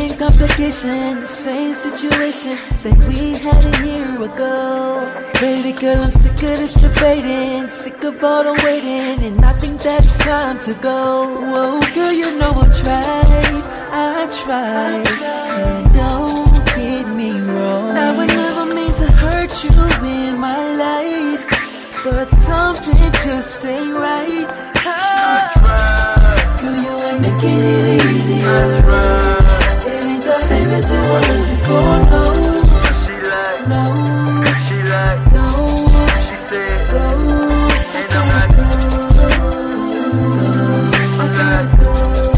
same complication, the same situation that we had a year ago. Baby girl, I'm sick of this debating, sick of all the waiting, and I think that it's time to go. Whoa, girl, you know I tried, and don't get me wrong. I would never mean to hurt you in my life, but something just ain't right. Girl, you ain't making it easier. It ain't the same as it was before, no. No, no. She said, go. and I'm like, I gotta go.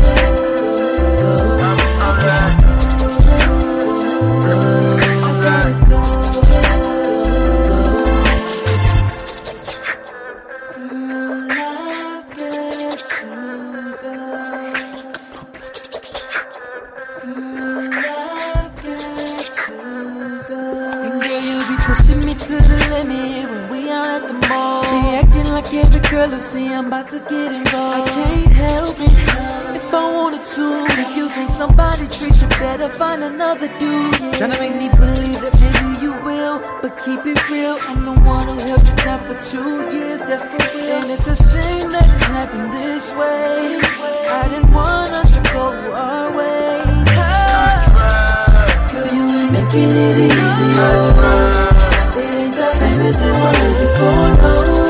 Pushing me to the limit when we out at the mall. They acting like every girl will see I'm about to get involved. I can't help it if I wanted to. If you think somebody treats you better, find another dude. Tryna make me believe that maybe you will, but keep it real, I'm the one who held you down for 2 years, that's for real. And it's a shame that it happened this way. I didn't want us to go our ways. Girl, you ain't making it easier. Same as it was before, no.